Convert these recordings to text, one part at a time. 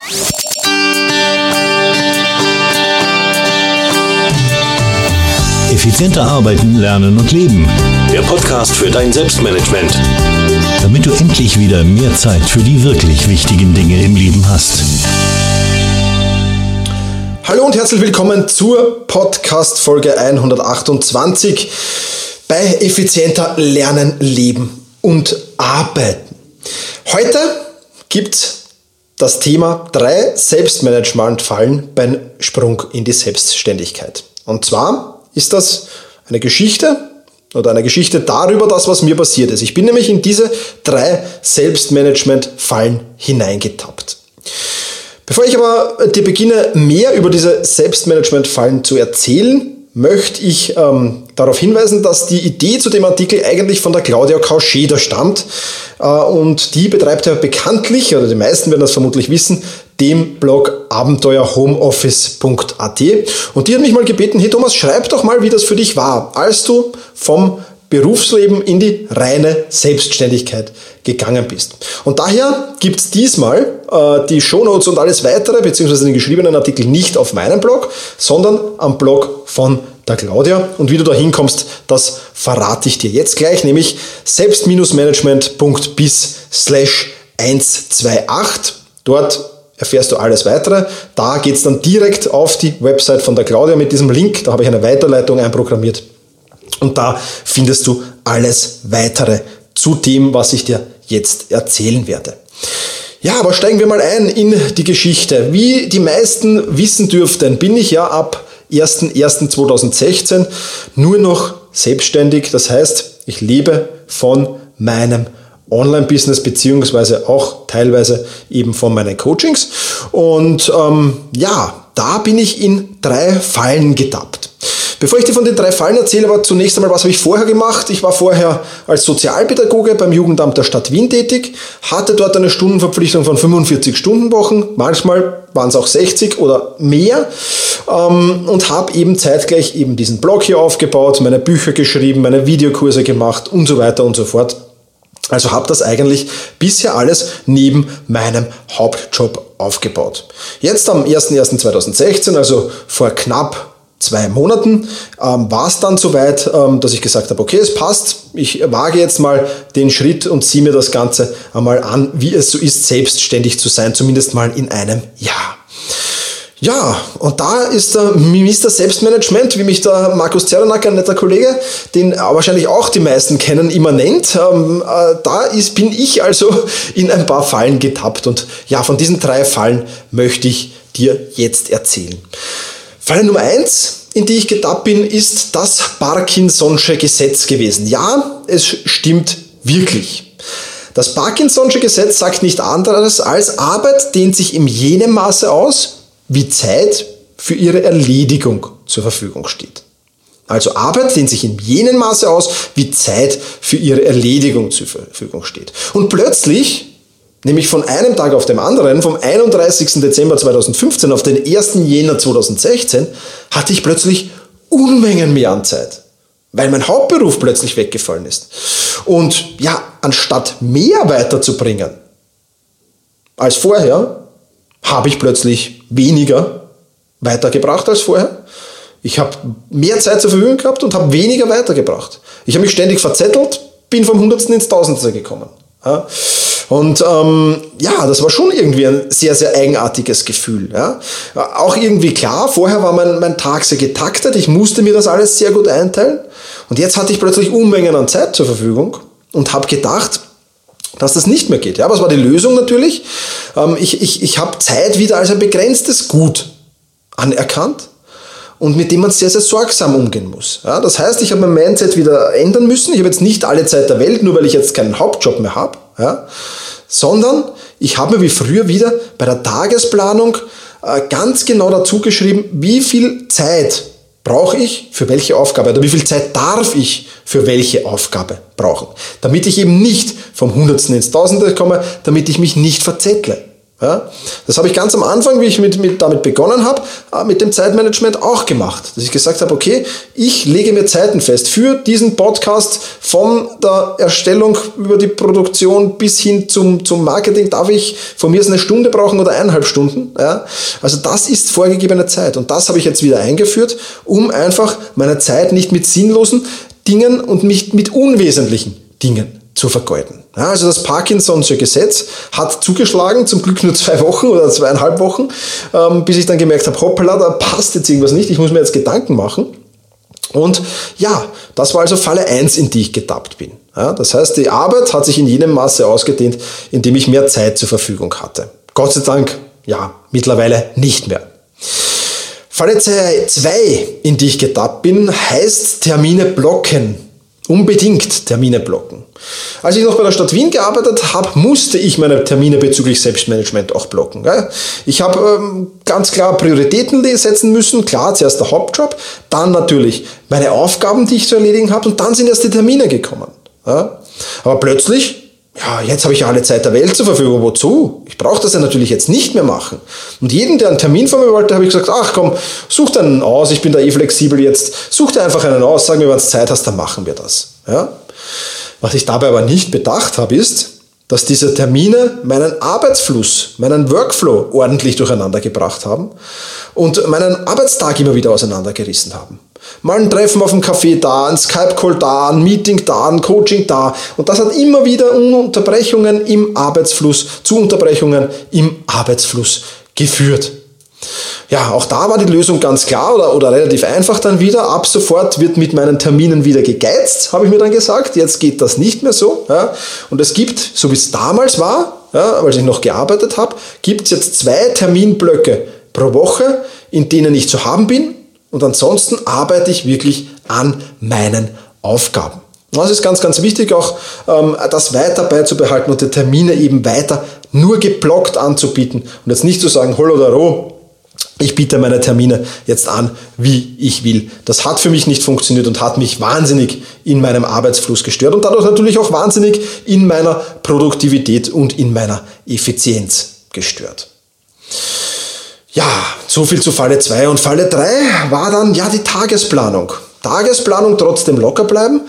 Effizienter arbeiten, lernen und leben. Der Podcast für dein Selbstmanagement. Damit du endlich wieder mehr Zeit für die wirklich wichtigen Dinge im Leben hast. Hallo und herzlich willkommen zur Podcast-Folge 128 bei Effizienter Lernen, Leben und Arbeiten. Heute gibt's das Thema 3 Selbstmanagement-Fallen beim Sprung in die Selbstständigkeit. Und zwar ist das eine Geschichte darüber, was mir passiert ist. Ich bin nämlich in diese 3 Selbstmanagement-Fallen hineingetappt. Bevor ich aber dir beginne, mehr über diese Selbstmanagement-Fallen zu erzählen, möchte ich darauf hinweisen, dass die Idee zu dem Artikel eigentlich von der Claudia Kauscheder stammt. Und die betreibt ja bekanntlich, oder die meisten werden das vermutlich wissen, den Blog abenteuerhomeoffice.at. Und die hat mich mal gebeten, hey Thomas, schreib doch mal, wie das für dich war, als du vom Berufsleben in die reine Selbstständigkeit gegangen bist. Und daher gibt's diesmal die Shownotes und alles weitere, beziehungsweise den geschriebenen Artikel nicht auf meinem Blog, sondern am Blog von der Claudia. Und wie du da hinkommst, das verrate ich dir jetzt gleich, nämlich selbst-management.biz/128. Dort erfährst du alles weitere. Da geht's dann direkt auf die Website von der Claudia mit diesem Link. Da habe ich eine Weiterleitung einprogrammiert. Und da findest du alles weitere zu dem, was ich dir jetzt erzählen werde. Ja, aber steigen wir mal ein in die Geschichte. Wie die meisten wissen dürften, bin ich ja ab 1.1.2016 nur noch selbstständig. Das heißt, ich lebe von meinem Online-Business beziehungsweise auch teilweise eben von meinen Coachings. Und da bin ich in 3 Fallen getappt. Bevor ich dir von den 3 Fallen erzähle, aber zunächst einmal, was habe ich vorher gemacht? Ich war vorher als Sozialpädagoge beim Jugendamt der Stadt Wien tätig, hatte dort eine Stundenverpflichtung von 45 Stundenwochen, manchmal waren es auch 60 oder mehr, und habe eben zeitgleich eben diesen Blog hier aufgebaut, meine Bücher geschrieben, meine Videokurse gemacht und so weiter und so fort. Also habe das eigentlich bisher alles neben meinem Hauptjob aufgebaut. Jetzt am 1.1.2016, also vor knapp 2 Monaten, war es dann soweit, dass ich gesagt habe, okay, es passt, ich wage jetzt mal den Schritt und ziehe mir das Ganze einmal an, wie es so ist, selbstständig zu sein, zumindest mal in einem Jahr. Ja, und da ist der Minister Selbstmanagement, wie mich der Markus Zernak, ein netter Kollege, den wahrscheinlich auch die meisten kennen, immer nennt. Bin ich also in ein paar Fallen getappt. Und ja, von diesen 3 Fallen möchte ich dir jetzt erzählen. Falle Nummer 1, in die ich getappt bin, ist das Parkinson'sche Gesetz gewesen. Ja, es stimmt wirklich. Das Parkinson'sche Gesetz sagt nicht anderes als, Arbeit dehnt sich in jenem Maße aus, wie Zeit für ihre Erledigung zur Verfügung steht. Also Arbeit dehnt sich in jenem Maße aus, wie Zeit für ihre Erledigung zur Verfügung steht. Und plötzlich, nämlich von einem Tag auf den anderen, vom 31. Dezember 2015 auf den 1. Jänner 2016, hatte ich plötzlich Unmengen mehr an Zeit, weil mein Hauptberuf plötzlich weggefallen ist. Und ja, anstatt mehr weiterzubringen als vorher, habe ich plötzlich weniger weitergebracht als vorher. Ich habe mehr Zeit zur Verfügung gehabt und habe weniger weitergebracht. Ich habe mich ständig verzettelt, bin vom Hundertsten ins Tausendste gekommen. Ja. Und das war schon irgendwie ein sehr, sehr eigenartiges Gefühl. Ja. Auch irgendwie klar, vorher war mein Tag sehr getaktet, ich musste mir das alles sehr gut einteilen. Und jetzt hatte ich plötzlich Unmengen an Zeit zur Verfügung und habe gedacht, dass das nicht mehr geht. Ja, was war die Lösung natürlich? Ich habe Zeit wieder als ein begrenztes Gut anerkannt und mit dem man sehr, sehr sorgsam umgehen muss. Ja, das heißt, ich habe mein Mindset wieder ändern müssen. Ich habe jetzt nicht alle Zeit der Welt, nur weil ich jetzt keinen Hauptjob mehr habe, sondern ich habe mir wie früher wieder bei der Tagesplanung ganz genau dazu geschrieben, wie viel Zeit brauche ich für welche Aufgabe oder wie viel Zeit darf ich für welche Aufgabe brauchen, damit ich eben nicht vom Hundertsten ins Tausende komme, damit ich mich nicht verzettle. Ja, das habe ich ganz am Anfang, wie ich damit begonnen habe, mit dem Zeitmanagement auch gemacht. Dass ich gesagt habe, okay, ich lege mir Zeiten fest für diesen Podcast, von der Erstellung über die Produktion bis hin zum Marketing darf ich von mir eine Stunde brauchen oder 1,5 Stunden. Ja? Also das ist vorgegebene Zeit und das habe ich jetzt wieder eingeführt, um einfach meine Zeit nicht mit sinnlosen Dingen und nicht mit unwesentlichen Dingen zu vergeuden. Ja, also das Parkinson'sche Gesetz hat zugeschlagen, zum Glück nur 2 Wochen oder 2,5 Wochen, bis ich dann gemerkt habe, hoppala, da passt jetzt irgendwas nicht, ich muss mir jetzt Gedanken machen. Und ja, das war also Falle 1, in die ich getappt bin. Ja, das heißt, die Arbeit hat sich in jenem Maße ausgedehnt, in dem ich mehr Zeit zur Verfügung hatte. Gott sei Dank, ja, mittlerweile nicht mehr. Falle 2, in die ich getappt bin, heißt Termine blocken. Unbedingt Termine blocken. Als ich noch bei der Stadt Wien gearbeitet habe, musste ich meine Termine bezüglich Selbstmanagement auch blocken. Ich habe ganz klar Prioritäten setzen müssen. Klar, zuerst der Hauptjob, dann natürlich meine Aufgaben, die ich zu erledigen habe und dann sind erst die Termine gekommen. Aber plötzlich, ja, jetzt habe ich ja alle Zeit der Welt zur Verfügung. Wozu? Ich brauche das ja natürlich jetzt nicht mehr machen. Und jedem, der einen Termin von mir wollte, habe ich gesagt, ach komm, such dir einen aus, ich bin da flexibel jetzt. Such dir einfach einen aus, sag mir, wann du Zeit hast, dann machen wir das. Ja? Was ich dabei aber nicht bedacht habe, ist, dass diese Termine meinen Arbeitsfluss, meinen Workflow ordentlich durcheinander gebracht haben und meinen Arbeitstag immer wieder auseinandergerissen haben. Mal ein Treffen auf dem Café da, ein Skype-Call da, ein Meeting da, ein Coaching da. Und das hat immer wieder Unterbrechungen im Arbeitsfluss, zu Unterbrechungen im Arbeitsfluss geführt. Ja, auch da war die Lösung ganz klar oder relativ einfach dann wieder. Ab sofort wird mit meinen Terminen wieder gegeizt, habe ich mir dann gesagt. Jetzt geht das nicht mehr so. Ja. Und es gibt, so wie es damals war, ja, als ich noch gearbeitet habe, gibt es jetzt 2 Terminblöcke pro Woche, in denen ich zu haben bin. Und ansonsten arbeite ich wirklich an meinen Aufgaben. Das ist ganz, ganz wichtig, auch das weiter beizubehalten und die Termine eben weiter nur geblockt anzubieten. Und jetzt nicht zu sagen, hol oder roh, ich biete meine Termine jetzt an, wie ich will. Das hat für mich nicht funktioniert und hat mich wahnsinnig in meinem Arbeitsfluss gestört und dadurch natürlich auch wahnsinnig in meiner Produktivität und in meiner Effizienz gestört. Ja, so viel zu Falle 2. Und Falle 3 war dann ja die Tagesplanung. Tagesplanung, trotzdem locker bleiben.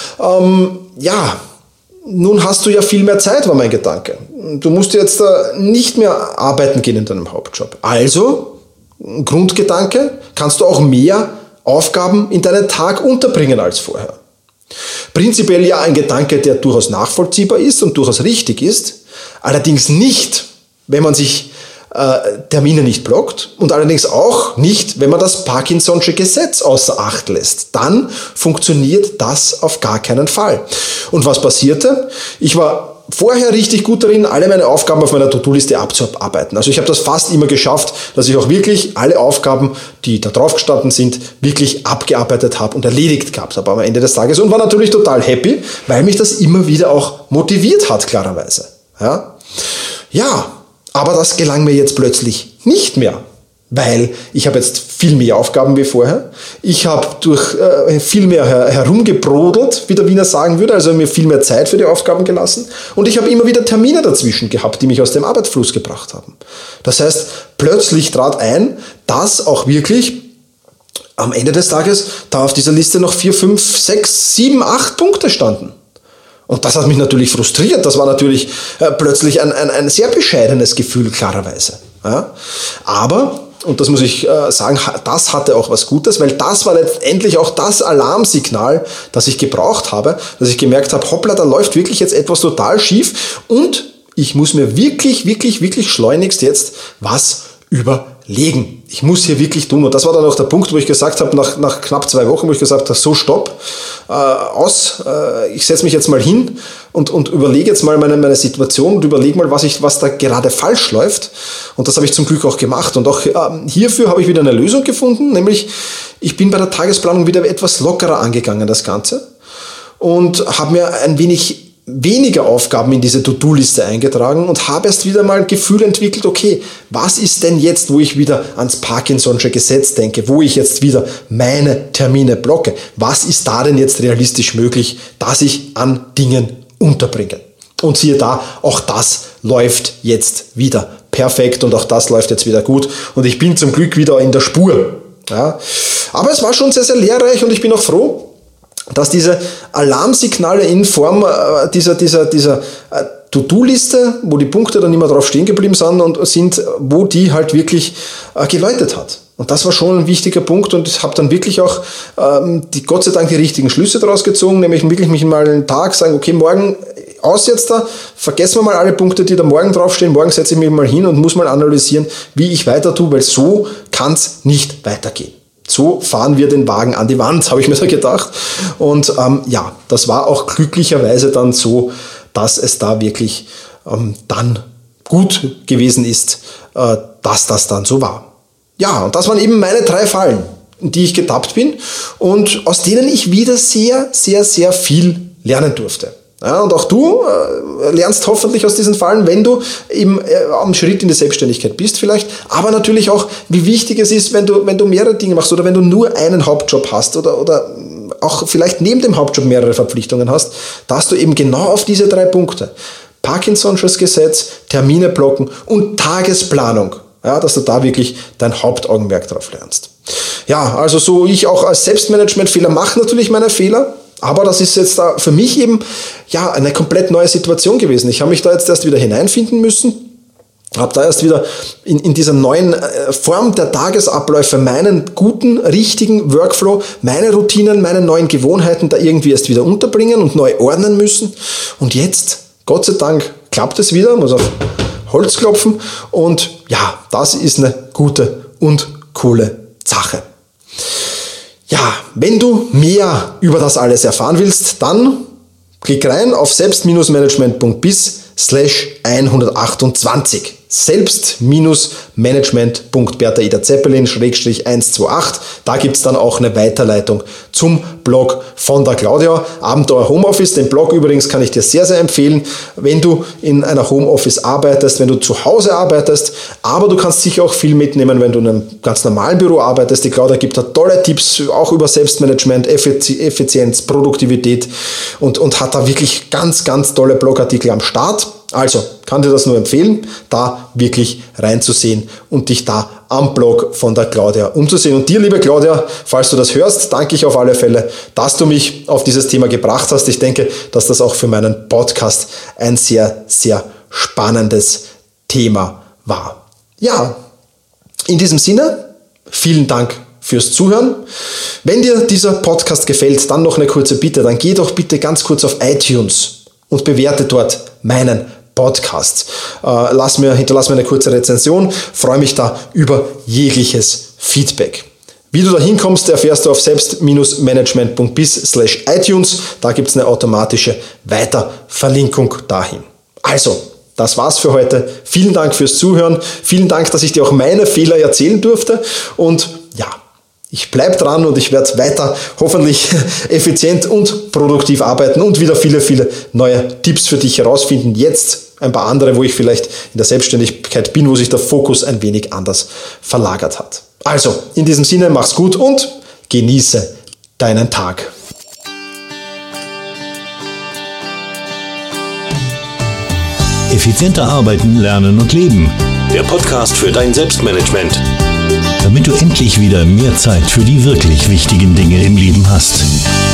Nun hast du ja viel mehr Zeit, war mein Gedanke. Du musst jetzt nicht mehr arbeiten gehen in deinem Hauptjob. Also, Grundgedanke, kannst du auch mehr Aufgaben in deinen Tag unterbringen als vorher. Prinzipiell ja ein Gedanke, der durchaus nachvollziehbar ist und durchaus richtig ist. Allerdings nicht, wenn man sich Termine nicht blockt und allerdings auch nicht, wenn man das Parkinson'sche Gesetz außer Acht lässt. Dann funktioniert das auf gar keinen Fall. Und was passierte? Ich war vorher richtig gut darin, alle meine Aufgaben auf meiner To-Do-Liste abzuarbeiten. Also ich habe das fast immer geschafft, dass ich auch wirklich alle Aufgaben, die da drauf gestanden sind, wirklich abgearbeitet habe und erledigt gehabt habe am Ende des Tages und war natürlich total happy, weil mich das immer wieder auch motiviert hat, klarerweise. Ja, aber das gelang mir jetzt plötzlich nicht mehr, weil ich habe jetzt viel mehr Aufgaben wie vorher. Ich habe durch viel mehr herumgebrodelt, wie der Wiener sagen würde, also mir viel mehr Zeit für die Aufgaben gelassen. Und ich habe immer wieder Termine dazwischen gehabt, die mich aus dem Arbeitsfluss gebracht haben. Das heißt, plötzlich trat ein, dass auch wirklich am Ende des Tages da auf dieser Liste noch 4, 5, 6, 7, 8 Punkte standen. Und das hat mich natürlich frustriert. Das war natürlich plötzlich ein sehr bescheidenes Gefühl, klarerweise. Ja? Aber, und das muss ich sagen, das hatte auch was Gutes, weil das war letztendlich auch das Alarmsignal, das ich gebraucht habe, dass ich gemerkt habe, hoppla, da läuft wirklich jetzt etwas total schief und ich muss mir wirklich schleunigst jetzt was überlegen. Ich muss hier wirklich tun. Und das war dann auch der Punkt, wo ich gesagt habe, nach knapp 2 Wochen, wo ich gesagt habe, so stopp, ich setze mich jetzt mal hin und überlege jetzt mal meine Situation und überlege mal, was da gerade falsch läuft. Und das habe ich zum Glück auch gemacht. Und auch hierfür habe ich wieder eine Lösung gefunden, nämlich ich bin bei der Tagesplanung wieder etwas lockerer angegangen, das Ganze. Und habe mir ein wenig weniger Aufgaben in diese To-Do-Liste eingetragen und habe erst wieder mal ein Gefühl entwickelt, okay, was ist denn jetzt, wo ich wieder ans Parkinson'sche Gesetz denke, wo ich jetzt wieder meine Termine blocke? Was ist da denn jetzt realistisch möglich, dass ich an Dingen unterbringe? Und siehe da, auch das läuft jetzt wieder perfekt und auch das läuft jetzt wieder gut und ich bin zum Glück wieder in der Spur. Ja. Aber es war schon sehr, sehr lehrreich und ich bin auch froh, dass diese Alarmsignale in Form dieser To-Do-Liste, wo die Punkte dann immer drauf stehen geblieben sind, wo die halt wirklich geläutet hat. Und das war schon ein wichtiger Punkt und ich habe dann wirklich auch Gott sei Dank die richtigen Schlüsse daraus gezogen, nämlich wirklich mich mal einen Tag sagen, okay, morgen aus jetzt da, vergessen wir mal alle Punkte, die da morgen draufstehen, morgen setze ich mich mal hin und muss mal analysieren, wie ich weiter tue, weil so kann es nicht weitergehen. So fahren wir den Wagen an die Wand, habe ich mir da gedacht. Und das war auch glücklicherweise dann so, dass es da wirklich dann gut gewesen ist, dass das dann so war. Ja, und das waren eben meine 3 Fallen, in die ich getappt bin und aus denen ich wieder sehr, sehr, sehr viel lernen durfte. Ja, und auch du lernst hoffentlich aus diesen Fallen, wenn du eben am Schritt in die Selbstständigkeit bist vielleicht, aber natürlich auch, wie wichtig es ist, wenn du mehrere Dinge machst oder wenn du nur einen Hauptjob hast oder auch vielleicht neben dem Hauptjob mehrere Verpflichtungen hast, dass du eben genau auf diese 3 Punkte, Parkinson'sches Gesetz, Termine blocken und Tagesplanung, ja, dass du da wirklich dein Hauptaugenmerk drauf lernst. Ja, also so ich auch als Selbstmanagement-Fehler mache natürlich meine Fehler, aber das ist jetzt da für mich eben eine komplett neue Situation gewesen. Ich habe mich da jetzt erst wieder hineinfinden müssen, habe da erst wieder in dieser neuen Form der Tagesabläufe meinen guten, richtigen Workflow, meine Routinen, meine neuen Gewohnheiten da irgendwie erst wieder unterbringen und neu ordnen müssen. Und jetzt, Gott sei Dank, klappt es wieder, muss auf Holz klopfen und ja, das ist eine gute und coole Sache. Ja, wenn du mehr über das alles erfahren willst, dann klick rein auf selbst-management.biz/128. selbst-management.bertha-ida-zeppelin/128. Da gibt's dann auch eine Weiterleitung zum Blog von der Claudia. Abenteuer Homeoffice, den Blog übrigens kann ich dir sehr, sehr empfehlen, wenn du in einer Homeoffice arbeitest, wenn du zu Hause arbeitest, aber du kannst sicher auch viel mitnehmen, wenn du in einem ganz normalen Büro arbeitest. Die Claudia gibt da tolle Tipps, auch über Selbstmanagement, Effizienz, Produktivität und hat da wirklich ganz, ganz tolle Blogartikel am Start. Also, kann dir das nur empfehlen, da wirklich reinzusehen und dich da am Blog von der Claudia umzusehen. Und dir, liebe Claudia, falls du das hörst, danke ich auf alle Fälle, dass du mich auf dieses Thema gebracht hast. Ich denke, dass das auch für meinen Podcast ein sehr, sehr spannendes Thema war. Ja, in diesem Sinne, vielen Dank fürs Zuhören. Wenn dir dieser Podcast gefällt, dann noch eine kurze Bitte, dann geh doch bitte ganz kurz auf iTunes und bewerte dort meinen Podcast. Hinterlass mir eine kurze Rezension, freue mich da über jegliches Feedback. Wie du da hinkommst, erfährst du auf selbst-management.biz/iTunes. Da gibt es eine automatische Weiterverlinkung dahin. Also, das war's für heute. Vielen Dank fürs Zuhören. Vielen Dank, dass ich dir auch meine Fehler erzählen durfte. Und ja, ich bleibe dran und ich werde weiter hoffentlich effizient und produktiv arbeiten und wieder viele, viele neue Tipps für dich herausfinden. Jetzt ein paar andere, wo ich vielleicht in der Selbstständigkeit bin, wo sich der Fokus ein wenig anders verlagert hat. Also, in diesem Sinne, mach's gut und genieße deinen Tag. Effizienter arbeiten, lernen und leben. Der Podcast für dein Selbstmanagement. Damit du endlich wieder mehr Zeit für die wirklich wichtigen Dinge im Leben hast.